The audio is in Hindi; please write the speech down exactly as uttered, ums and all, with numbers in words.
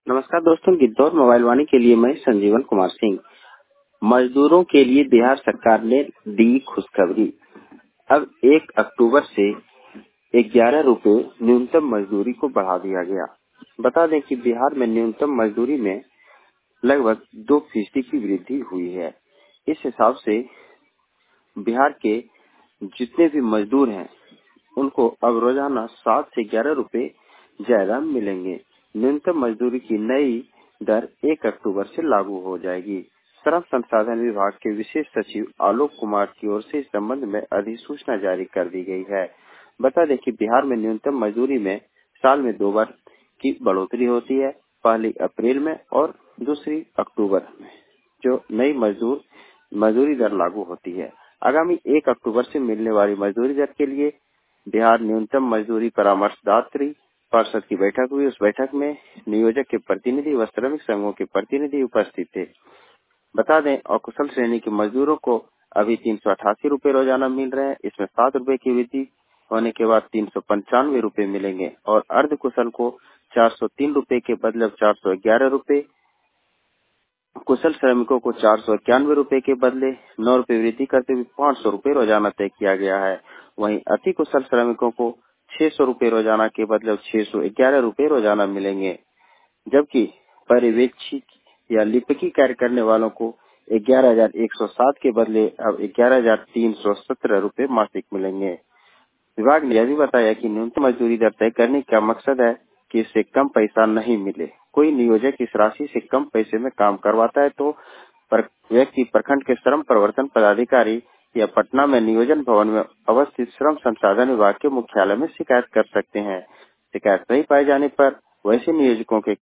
नमस्कार दोस्तों, गिद्धौर मोबाइल वाणी के लिए मैं संजीवन कुमार सिंह। मजदूरों के लिए बिहार सरकार ने दी खुशखबरी। अब एक अक्टूबर से ग्यारह रुपए न्यूनतम मजदूरी को बढ़ा दिया गया। बता दें कि बिहार में न्यूनतम मजदूरी में लगभग दो फीसदी की वृद्धि हुई है। इस हिसाब से बिहार के जितने भी मजदूर हैं उनको अब रोजाना सात से ग्यारह रुपए ज्यादा मिलेंगे। न्यूनतम मजदूरी की नई दर एक अक्टूबर से लागू हो जाएगी। श्रम संसाधन विभाग के विशेष सचिव आलोक कुमार की ओर से इस संबंध में अधिसूचना जारी कर दी गई है। बता दें कि बिहार में न्यूनतम मजदूरी में साल में दो बार की बढ़ोतरी होती है, पहली अप्रैल में और दूसरी अक्टूबर में, जो नई मजदूर मजदूरी दर लागू होती है। आगामी एक अक्टूबर से मिलने वाली मजदूरी दर के लिए बिहार न्यूनतम मजदूरी परामर्शदात्री परिषद की बैठक हुई। उस बैठक में नियोजक के प्रतिनिधि व श्रमिक संघों के प्रतिनिधि उपस्थित थे। बता दें, अकुशल श्रेणी के मजदूरों को अभी तीन सौ अठासी रूपए रोजाना मिल रहे हैं। इसमें सात रूपए की वृद्धि होने के बाद तीन सौ पंचानवे रूपए मिलेंगे और अर्ध कुशल को चार सौ तीन रूपए के बदले चार सौ ग्यारह रूपए, कुशल श्रमिकों को चार सौ इक्यानवे रूपए के बदले नौ रूपए वृद्धि करते हुए पाँच सौ रूपए रोजाना तय किया गया है। वहीं अति कुशल श्रमिकों को छह सौ रूपए रोजाना के बदले छह सौ ग्यारह रूपए रोजाना मिलेंगे, जबकि पर्यवेक्षी या लिपिकी कार्य करने वालों को ग्यारह हजार एक सौ सात के बदले अब ग्यारह हजार तीन सौ सत्रह रूपए मासिक मिलेंगे। विभाग ने यह भी बताया कि न्यूनतम मजदूरी दर तय करने का मकसद है कि इससे कम पैसा नहीं मिले। कोई नियोजक इस राशि से कम पैसे में काम करवाता है तो पर व्यक्ति प्रखंड के श्रम प्रवर्तन पदाधिकारी या पटना में नियोजन भवन में अवस्थित श्रम संसाधन विभाग के मुख्यालय में शिकायत कर सकते हैं। शिकायत नहीं पाए जाने पर वैसे नियोजकों के